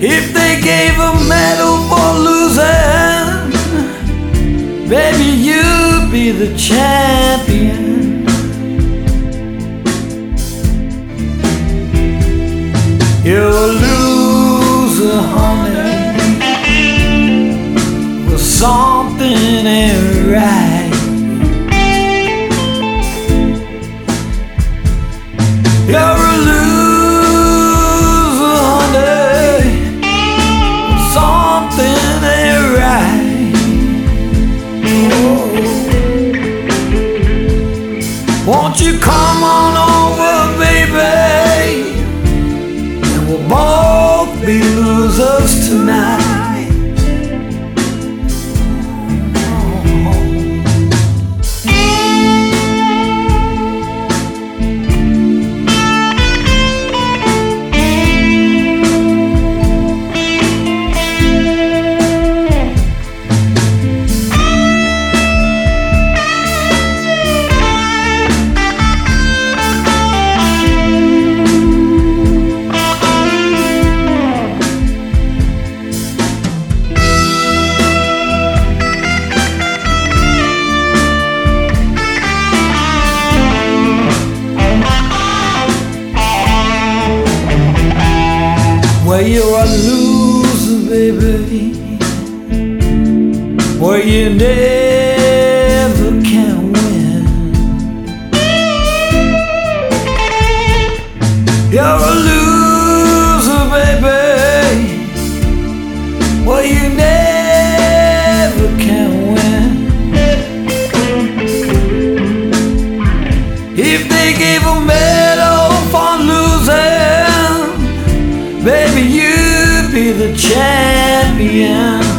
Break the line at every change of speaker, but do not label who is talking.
If they gave a medal for losing, baby, you'd be the champion. You're a loser, honey, with something ain't right. You're a loser, honey, with something ain't right. Oh. Won't you come on over, baby? We'll both be losers tonight. Well, you're a loser, baby. Well, you never can win. You're a loser, baby. Well, you never can win. If they gave a medal for losing, baby, you'd be the champion.